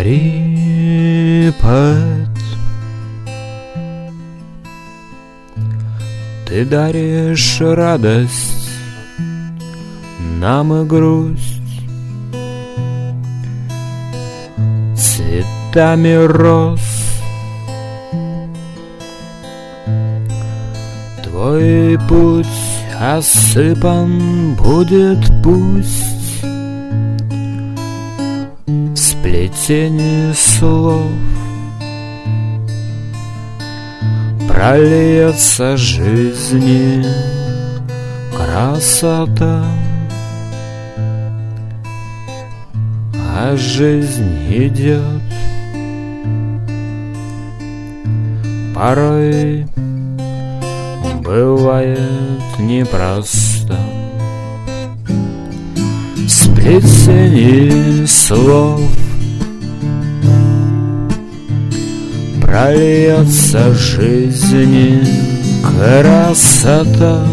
Старый поэт, ты даришь радость нам и грусть цветами роз. Твой путь осыпан будет пусть в сплетении слов, прольется жизни красота, а жизнь идет порой. Бывает непросто в сплетении слов, прольется жизни красота,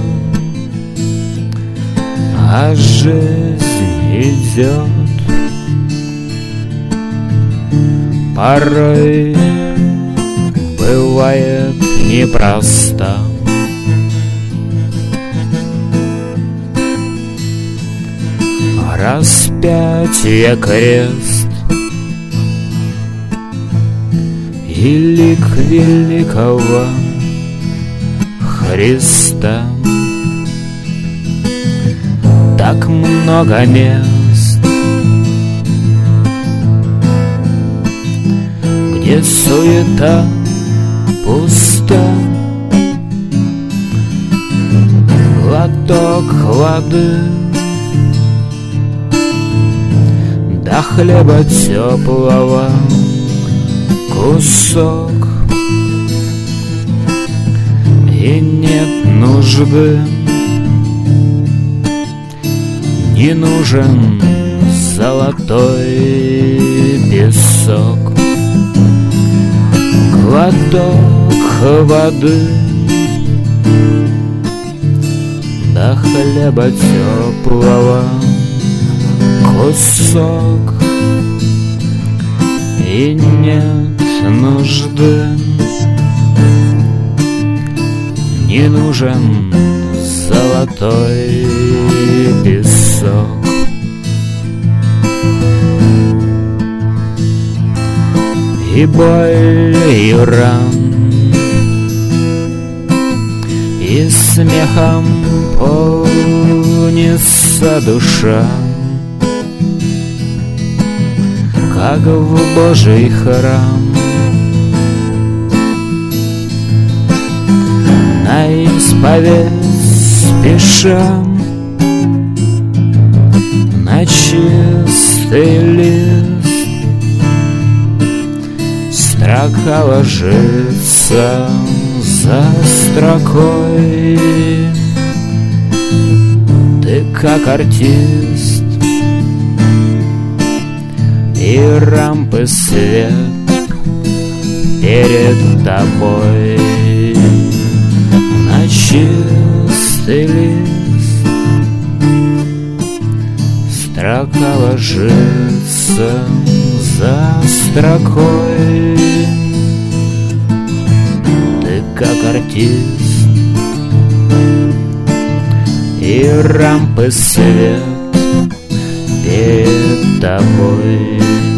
а жизнь идет порой. Бывает непросто. Распятие, крест и лик великого Христа. Так много мест, где суета пуста, глоток воды до хлеба теплого кусок, и нет нужды, не нужен золотой песок. Глоток воды до хлеба теплого кусок, и нет нужды, не нужен золотой песок. И боль, и ран, и смехом полнится душа, как в Божий храм. На исповедь спеша, на чистый лист строка ложится за строкой. Ты как артист, и рампы свет перед тобой. На чистый лист строка ложится за строкой. Ты как артист, и рампы свет перед тобой.